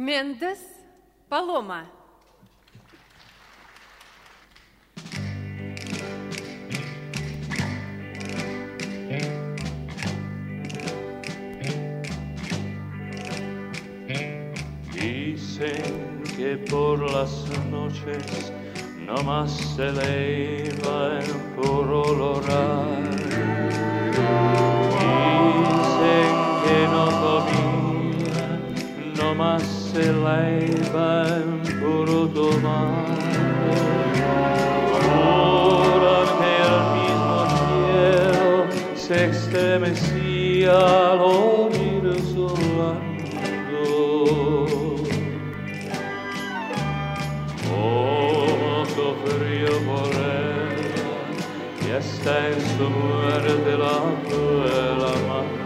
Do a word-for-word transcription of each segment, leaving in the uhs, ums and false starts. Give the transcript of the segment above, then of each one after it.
Méndez Paloma. Dicen que por las noches no más se eleva el puro olor. Dicen que no comía, no más se eleva el puro tomar. Juran que el mismo cielo se estremecía al oír su llanto. Como sufrió por ella y hasta en su muerte la fue el amante.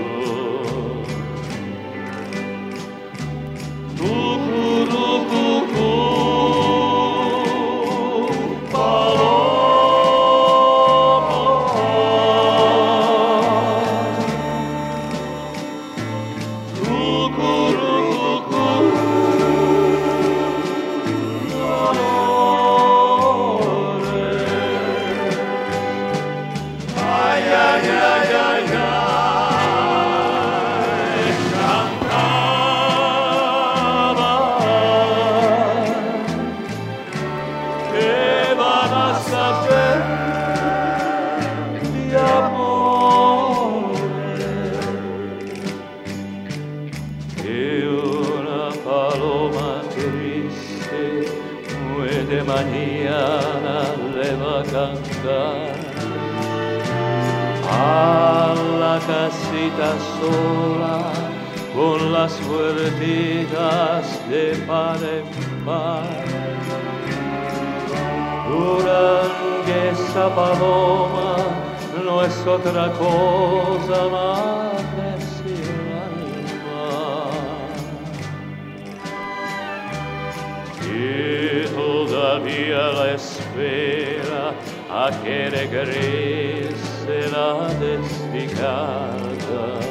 De mañana le va a cantar a la casita sola con las puertitas de par en par. Juran que esa paloma no es otra cosa más que el alma. Y todavía la espera a que regrese la desdichada.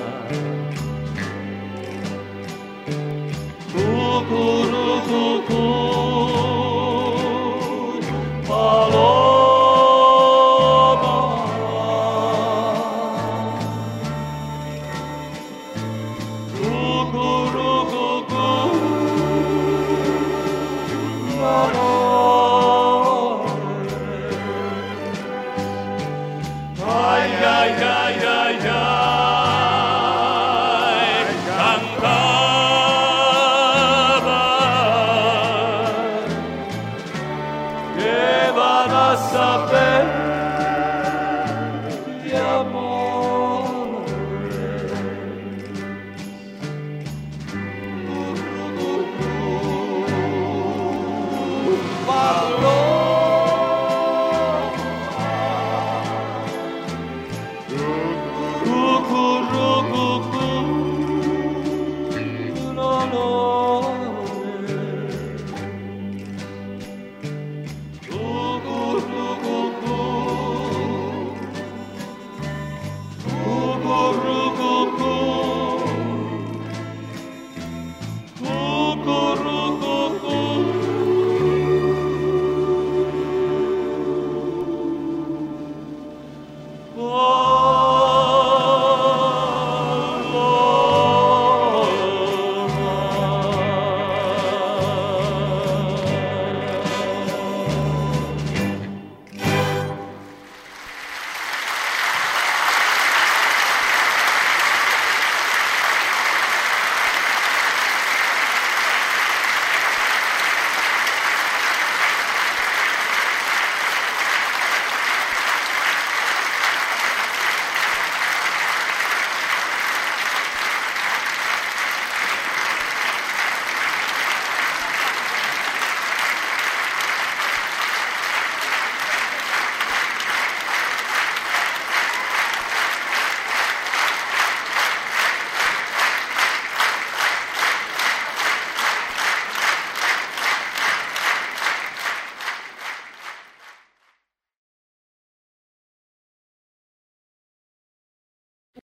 Cucurucucú, paloma. Saber de amor. Paloma. No, no.